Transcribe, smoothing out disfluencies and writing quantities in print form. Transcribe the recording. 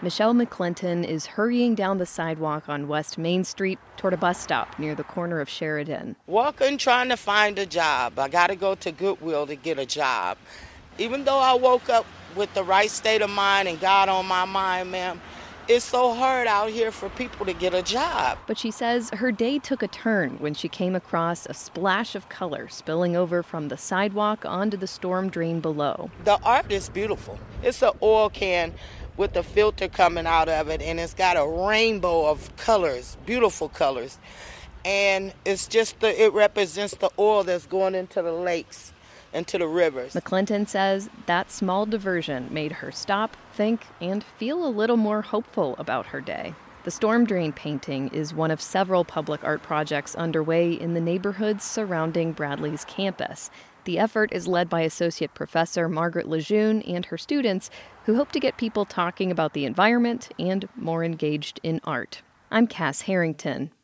Michelle McClinton is hurrying down the sidewalk on West Main Street toward a bus stop near the corner of Sheridan. Walking, trying to find a job. I got to go to Goodwill to get a job. Even though I woke up with the right state of mind and God on my mind, ma'am, it's so hard out here for people to get a job. But she says her day took a turn when she came across a splash of color spilling over from the sidewalk onto the storm drain below. The art is beautiful. It's an oil can with a filter coming out of it, and it's got a rainbow of colors, beautiful colors. And it's just it represents the oil that's going into the lakes, into the rivers. McClinton says that small diversion made her stop, think, and feel a little more hopeful about her day. The storm drain painting is one of several public art projects underway in the neighborhoods surrounding Bradley's campus. The effort is led by Associate Professor Margaret Lejeune and her students, who hope to get people talking about the environment and more engaged in art. I'm Cass Harrington.